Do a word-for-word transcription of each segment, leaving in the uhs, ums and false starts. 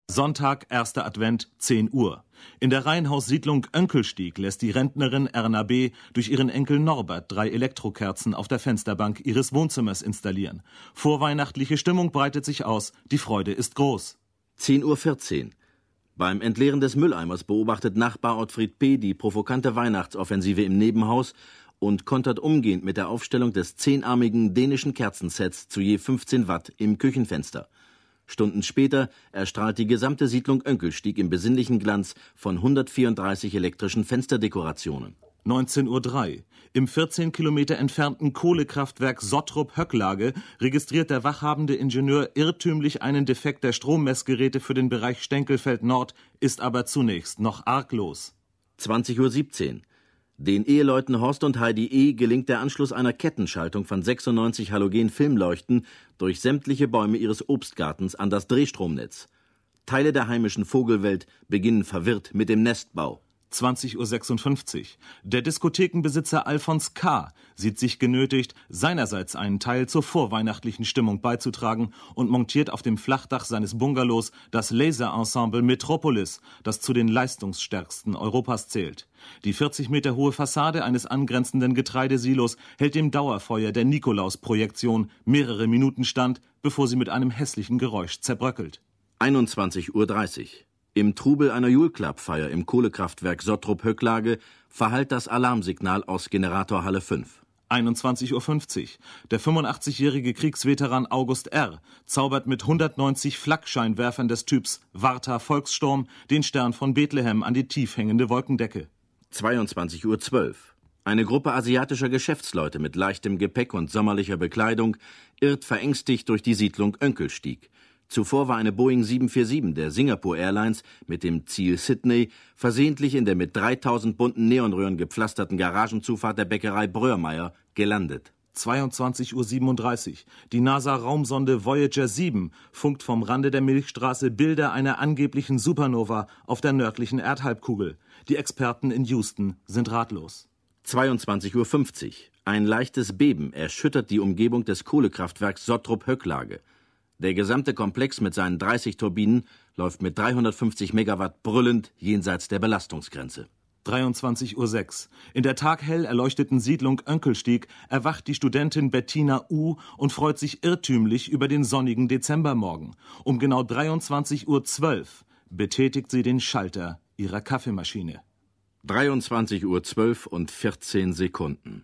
Sonntag, erster Advent, zehn Uhr. In der Reihenhaussiedlung Önkelstieg lässt die Rentnerin Erna B. durch ihren Enkel Norbert drei Elektrokerzen auf der Fensterbank ihres Wohnzimmers installieren. Vorweihnachtliche Stimmung breitet sich aus, die Freude ist groß. zehn Uhr vierzehn. Beim Entleeren des Mülleimers beobachtet Nachbar Ottfried P. die provokante Weihnachtsoffensive im Nebenhaus und kontert umgehend mit der Aufstellung des zehnarmigen dänischen Kerzensets zu je fünfzehn Watt im Küchenfenster. Stunden später erstrahlt die gesamte Siedlung Önkelstieg im besinnlichen Glanz von hundertvierunddreißig elektrischen Fensterdekorationen. neunzehn Uhr drei. Im vierzehn Kilometer entfernten Kohlekraftwerk Sottrup-Höcklage registriert der wachhabende Ingenieur irrtümlich einen Defekt der Strommessgeräte für den Bereich Stenkelfeld Nord, ist aber zunächst noch arglos. zwanzig Uhr siebzehn. Den Eheleuten Horst und Heidi E. gelingt der Anschluss einer Kettenschaltung von sechsundneunzig Halogen-Filmleuchten durch sämtliche Bäume ihres Obstgartens an das Drehstromnetz. Teile der heimischen Vogelwelt beginnen verwirrt mit dem Nestbau. zwanzig Uhr sechsundfünfzig. Der Diskothekenbesitzer Alfons K. sieht sich genötigt, seinerseits einen Teil zur vorweihnachtlichen Stimmung beizutragen und montiert auf dem Flachdach seines Bungalows das Laserensemble Metropolis, das zu den leistungsstärksten Europas zählt. Die vierzig Meter hohe Fassade eines angrenzenden Getreidesilos hält dem Dauerfeuer der Nikolaus-Projektion mehrere Minuten stand, bevor sie mit einem hässlichen Geräusch zerbröckelt. einundzwanzig Uhr dreißig. Im Trubel einer Julklappfeier im Kohlekraftwerk Sottrup-Höcklage verhallt das Alarmsignal aus Generatorhalle fünf. einundzwanzig Uhr fünfzig. Der fünfundachtzigjährige Kriegsveteran August R. zaubert mit hundertneunzig Flakscheinwerfern des Typs Warta Volkssturm den Stern von Bethlehem an die tief hängende Wolkendecke. zweiundzwanzig Uhr zwölf. Eine Gruppe asiatischer Geschäftsleute mit leichtem Gepäck und sommerlicher Bekleidung irrt verängstigt durch die Siedlung Önkelstieg. Zuvor war eine Boeing sieben vier sieben der Singapore Airlines mit dem Ziel Sydney versehentlich in der mit dreitausend bunten Neonröhren gepflasterten Garagenzufahrt der Bäckerei Bröhrmeier gelandet. zweiundzwanzig Uhr siebenunddreißig. Die NASA-Raumsonde Voyager sieben funkt vom Rande der Milchstraße Bilder einer angeblichen Supernova auf der nördlichen Erdhalbkugel. Die Experten in Houston sind ratlos. zweiundzwanzig Uhr fünfzig. Ein leichtes Beben erschüttert die Umgebung des Kohlekraftwerks Sottrup-Höcklage. Der gesamte Komplex mit seinen dreißig Turbinen läuft mit dreihundertfünfzig Megawatt brüllend jenseits der Belastungsgrenze. dreiundzwanzig Uhr sechs. In der taghell erleuchteten Siedlung Önkelstieg erwacht die Studentin Bettina U. und freut sich irrtümlich über den sonnigen Dezembermorgen. Um genau dreiundzwanzig Uhr zwölf betätigt sie den Schalter ihrer Kaffeemaschine. dreiundzwanzig Uhr zwölf und vierzehn Sekunden.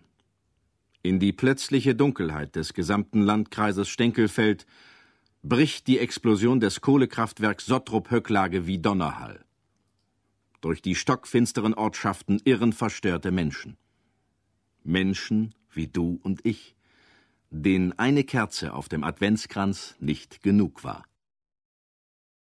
In die plötzliche Dunkelheit des gesamten Landkreises Stenkelfeld bricht die Explosion des Kohlekraftwerks Sottrup-Höcklage wie Donnerhall. Durch die stockfinsteren Ortschaften irren verstörte Menschen. Menschen wie du und ich, denen eine Kerze auf dem Adventskranz nicht genug war.